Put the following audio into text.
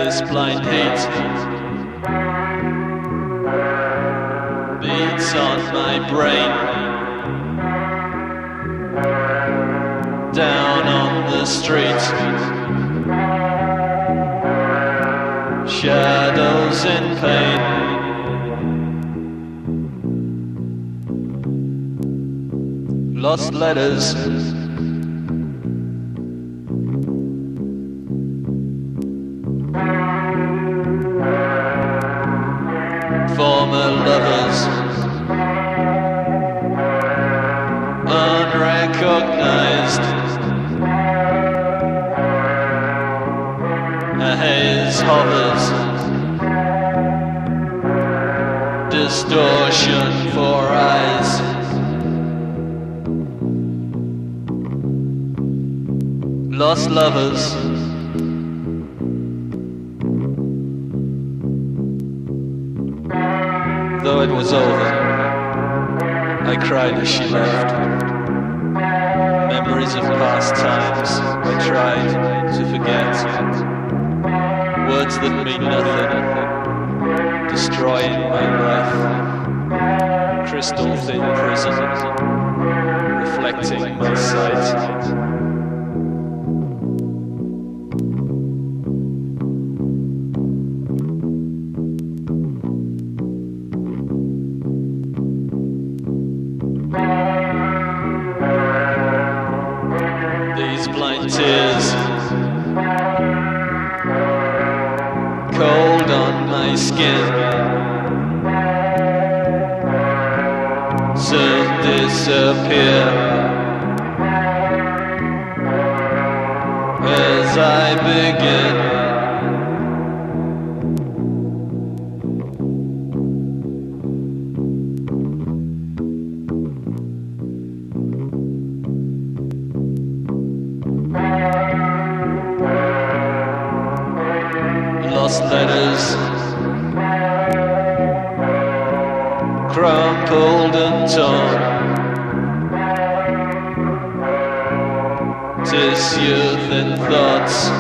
This blind hate beats on my brain. Down on the street, shadows in pain. Lost letters, former lovers, unrecognized. A haze hovers, distortion for eyes. Lost lovers, though it was over, I cried as she left. Memories of past times I tried to forget. Words that mean nothing, destroying my breath. Crystal thin prison, reflecting my sight. These blind tears, cold on my skin, soon disappear as I begin. Lost letters, crumpled and torn, tis youth and thoughts